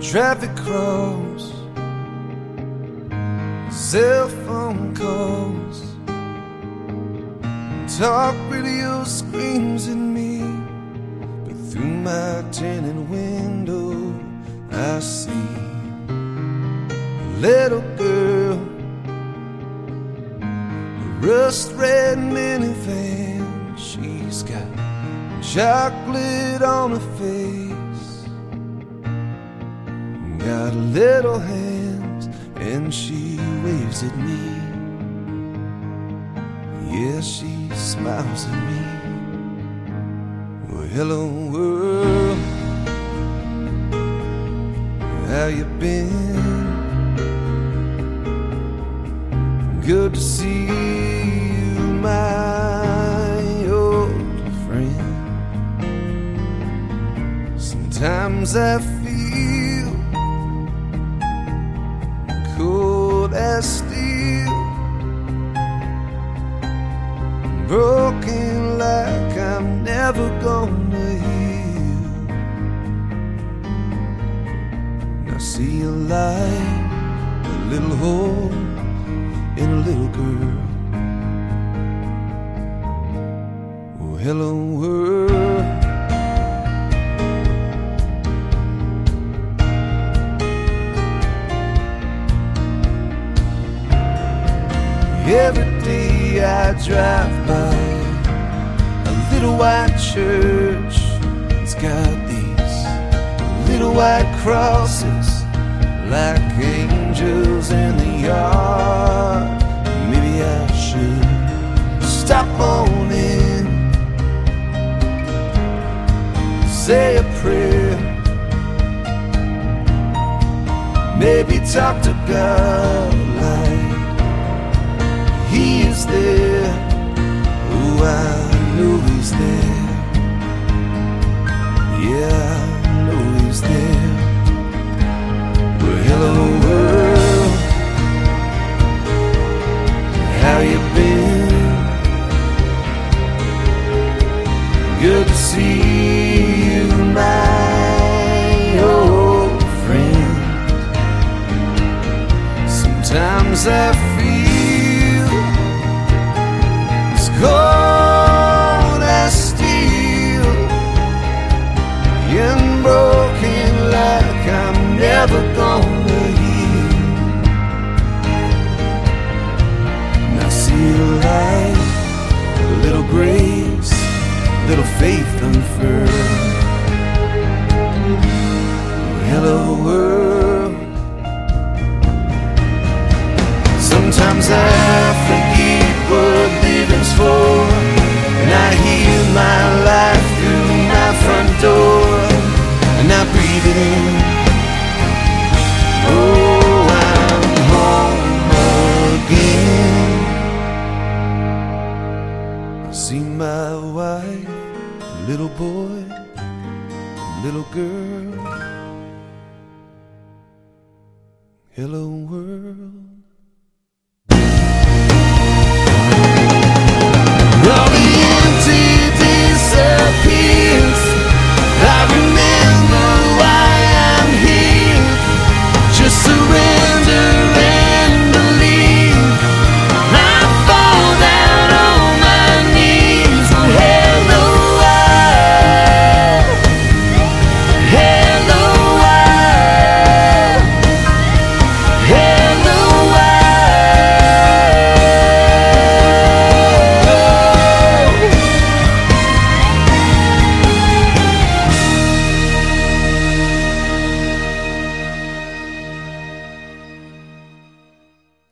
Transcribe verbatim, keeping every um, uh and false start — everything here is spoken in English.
traffic cross, cell phone calls, talk radio screams at me, but through my tinted window I see a little girl, a rust-red minivan. She's got chocolate on her face, got little hands, and she waves at me. Yeah, she smiles at me. Well, hello world, how you been? Good to see you, my old friend. Sometimes I feel cold as steel, broken like I'm never gonna heal. And I see a light, a little hole in a little girl. Oh, hello world. Every day I drive by a little white church. It's got these little white crosses like angels in the yard. Maybe I should stop on in, say a prayer, maybe talk to God like He is there. Oh, I know He's there. Yeah, I know He's there. Well, hello world, how you been? Good to see you, my old friend. Sometimes I feel cold as steel and broken like I'm never gonna heal. And I see a light, a little grace, a little faith unfurled. Hello world. Sometimes I forget what living's for, and I hear my life through my front door, and I breathe it in. Oh, I'm home again. I see my wife, a little boy, a little girl. Hello world.